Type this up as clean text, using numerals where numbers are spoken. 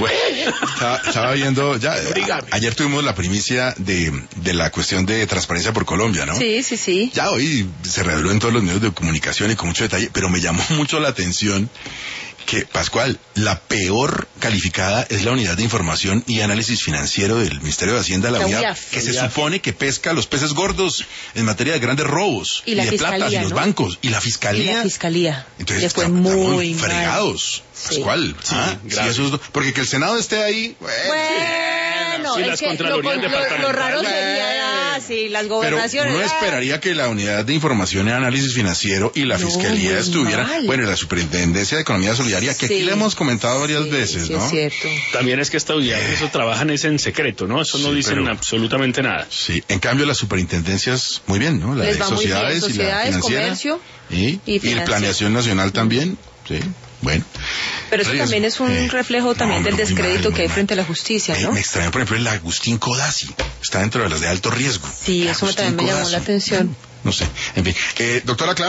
Bueno, estaba viendo, ayer tuvimos la primicia de la cuestión de Transparencia por Colombia, ¿no? Sí. Ya hoy se reveló en todos los medios de comunicación y con mucho detalle, pero me llamó mucho la atención que, Pascual, la peor calificada es la Unidad de Información y Análisis Financiero del Ministerio de Hacienda, la UIAF, que se supone que pesca los peces gordos en materia de grandes robos y de platas, y los bancos, y la Fiscalía. Entonces, les fue muy fregados, Pascual. Porque que el Senado esté ahí, bueno, sí, las contralorías departamentales. Lo raro sería, las gobernaciones. Pero uno esperaría que la Unidad de Información y Análisis Financiero y la Fiscalía estuvieran, bueno, y la Superintendencia de Economía Solidaria, que aquí le hemos comentado varias veces, ¿no? Es cierto. También es que esta unidad, eso trabajan es en secreto, ¿no? Eso no dicen absolutamente nada. Sí, en cambio las superintendencias, muy bien, ¿no? La de sociedades y la financiera. Comercio y Planeación Nacional también, sí. Bueno. Pero eso también es un reflejo también del descrédito que hay frente a la justicia, ¿no? Me extrañó, por ejemplo, el Agustín Codazzi. Está dentro de las de alto riesgo. Sí, eso también me llamó la atención. No sé. En fin. Doctora Clara.